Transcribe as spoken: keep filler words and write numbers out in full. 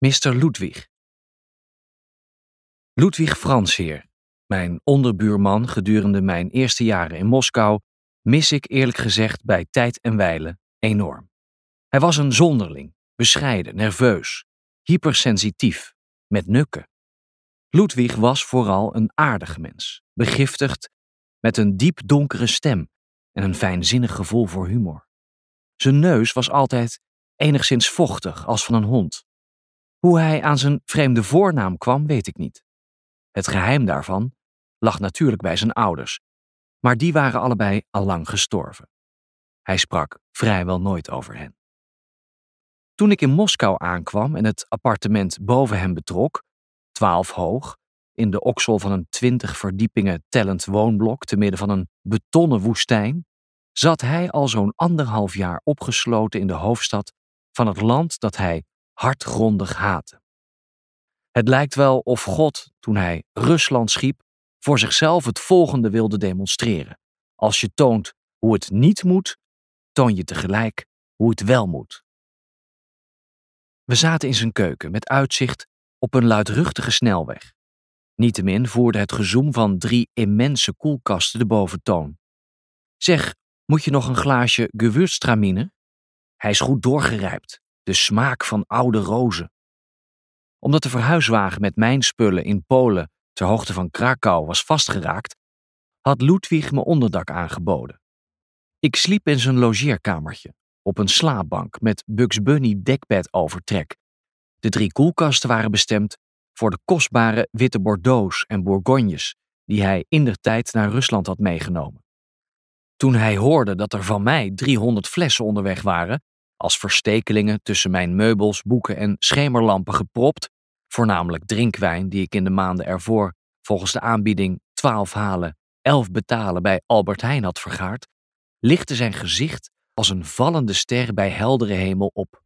mister Ludwig. Ludwig Fransheer, mijn onderbuurman gedurende mijn eerste jaren in Moskou, mis ik eerlijk gezegd bij tijd en wijle enorm. Hij was een zonderling, bescheiden, nerveus, hypersensitief, met nukken. Ludwig was vooral een aardig mens, begiftigd met een diep donkere stem en een fijnzinnig gevoel voor humor. Zijn neus was altijd enigszins vochtig als van een hond. Hoe hij aan zijn vreemde voornaam kwam, weet ik niet. Het geheim daarvan lag natuurlijk bij zijn ouders, maar die waren allebei allang gestorven. Hij sprak vrijwel nooit over hen. Toen ik in Moskou aankwam en het appartement boven hem betrok, twaalf hoog, in de oksel van een twintig verdiepingen tellend woonblok te midden van een betonnen woestijn, zat hij al zo'n anderhalf jaar opgesloten in de hoofdstad van het land dat hij hartgrondig haatte. Het lijkt wel of God, toen hij Rusland schiep, voor zichzelf het volgende wilde demonstreren. Als je toont hoe het niet moet, toon je tegelijk hoe het wel moet. We zaten in zijn keuken met uitzicht op een luidruchtige snelweg. Niettemin voerde het gezoem van drie immense koelkasten de boventoon. Zeg, moet je nog een glaasje Gewürztraminer? Hij is goed doorgerijpt, de smaak van oude rozen. Omdat de verhuiswagen met mijn spullen in Polen ter hoogte van Krakau was vastgeraakt, had Ludwig me onderdak aangeboden. Ik sliep in zijn logeerkamertje, op een slaapbank met Bugs Bunny dekbedovertrek. De drie koelkasten waren bestemd voor de kostbare witte Bordeaux's en Bourgognes die hij indertijd naar Rusland had meegenomen. Toen hij hoorde dat er van mij driehonderd flessen onderweg waren, als verstekelingen tussen mijn meubels, boeken en schemerlampen gepropt, voornamelijk drinkwijn die ik in de maanden ervoor volgens de aanbieding twaalf halen, elf betalen bij Albert Heijn had vergaard, lichtte zijn gezicht als een vallende ster bij heldere hemel op.